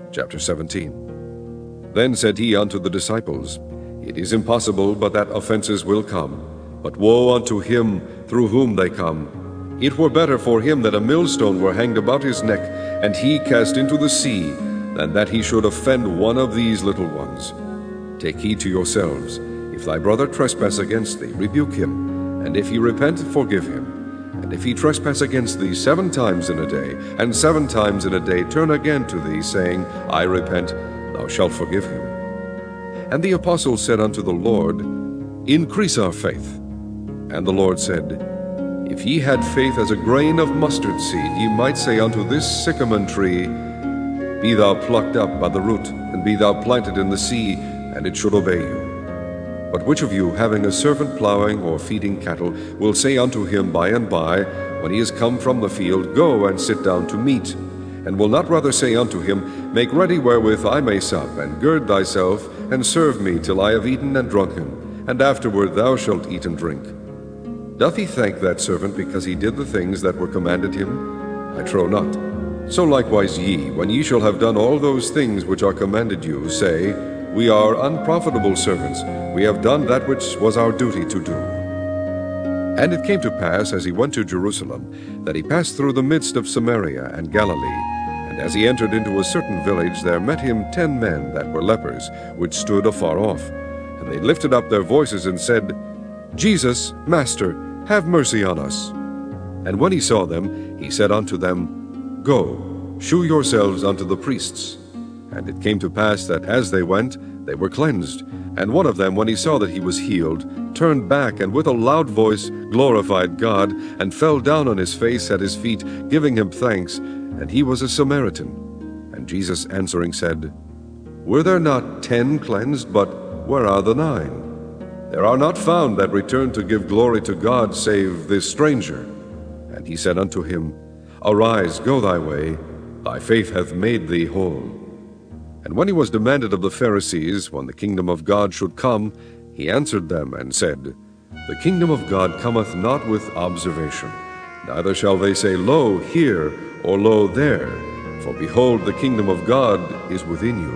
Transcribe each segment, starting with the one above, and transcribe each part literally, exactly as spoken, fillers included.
Chapter seventeen. Then said he unto the disciples, It is impossible but that offenses will come, but woe unto him through whom they come. It were better for him that a millstone were hanged about his neck, and he cast into the sea, than that he should offend one of these little ones. Take heed to yourselves. If thy brother trespass against thee, rebuke him, and if he repent, forgive him. And if he trespass against thee seven times in a day, and seven times in a day turn again to thee, saying, I repent, thou shalt forgive him. And the apostles said unto the Lord, Increase our faith. And the Lord said, If ye had faith as a grain of mustard seed, ye might say unto this sycamore tree, Be thou plucked up by the root, and be thou planted in the sea, and it should obey you. But which of you, having a servant plowing or feeding cattle, will say unto him by and by, when he is come from the field, Go and sit down to meat? And will not rather say unto him, Make ready wherewith I may sup, and gird thyself, and serve me till I have eaten and drunken, and afterward thou shalt eat and drink? Doth he thank that servant because he did the things that were commanded him? I trow not. So likewise ye, when ye shall have done all those things which are commanded you, say, We are unprofitable servants, we have done that which was our duty to do. And it came to pass, as he went to Jerusalem, that he passed through the midst of Samaria and Galilee. And as he entered into a certain village, there met him ten men that were lepers, which stood afar off. And they lifted up their voices and said, Jesus, Master, have mercy on us. And when he saw them, he said unto them, Go, shew yourselves unto the priests. And it came to pass that as they went, they were cleansed. And one of them, when he saw that he was healed, turned back, and with a loud voice glorified God, and fell down on his face at his feet, giving him thanks. And he was a Samaritan. And Jesus answering said, Were there not ten cleansed, but where are the nine? There are not found that return to give glory to God, save this stranger. And he said unto him, Arise, go thy way, thy faith hath made thee whole. And when he was demanded of the Pharisees, when the kingdom of God should come, he answered them and said, The kingdom of God cometh not with observation, neither shall they say, Lo, here, or Lo, there, for behold, the kingdom of God is within you.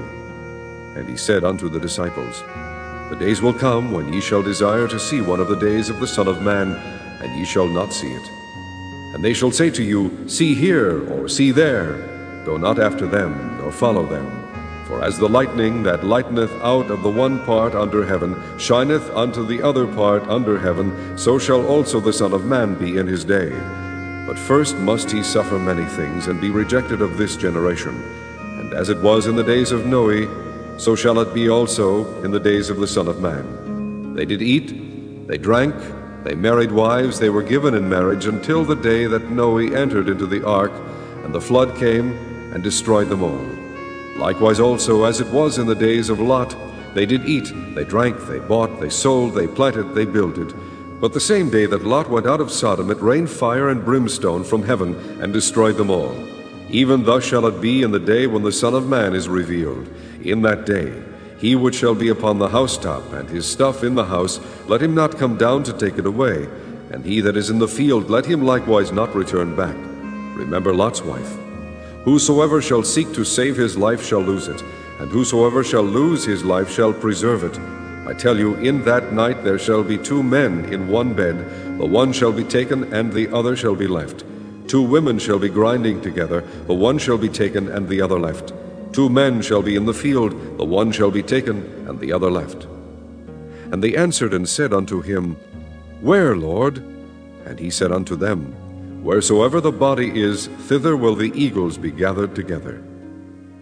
And he said unto the disciples, The days will come when ye shall desire to see one of the days of the Son of Man, and ye shall not see it. And they shall say to you, See here, or see there. Go not after them, nor follow them. For as the lightning that lighteneth out of the one part under heaven shineth unto the other part under heaven, so shall also the Son of Man be in his day. But first must he suffer many things, and be rejected of this generation. And as it was in the days of Noe, so shall it be also in the days of the Son of Man. They did eat, they drank, they married wives, they were given in marriage, until the day that Noe entered into the ark, and the flood came and destroyed them all. Likewise also, as it was in the days of Lot, they did eat, they drank, they bought, they sold, they planted, they builded. But the same day that Lot went out of Sodom, it rained fire and brimstone from heaven, and destroyed them all. Even thus shall it be in the day when the Son of Man is revealed. In that day, he which shall be upon the housetop, and his stuff in the house, let him not come down to take it away. And he that is in the field, let him likewise not return back. Remember Lot's wife. Whosoever shall seek to save his life shall lose it, and whosoever shall lose his life shall preserve it. I tell you, in that night there shall be two men in one bed, the one shall be taken, and the other shall be left. Two women shall be grinding together, the one shall be taken, and the other left. Two men shall be in the field, the one shall be taken, and the other left. And they answered and said unto him, Where, Lord? And he said unto them, Wheresoever the body is, thither will the eagles be gathered together.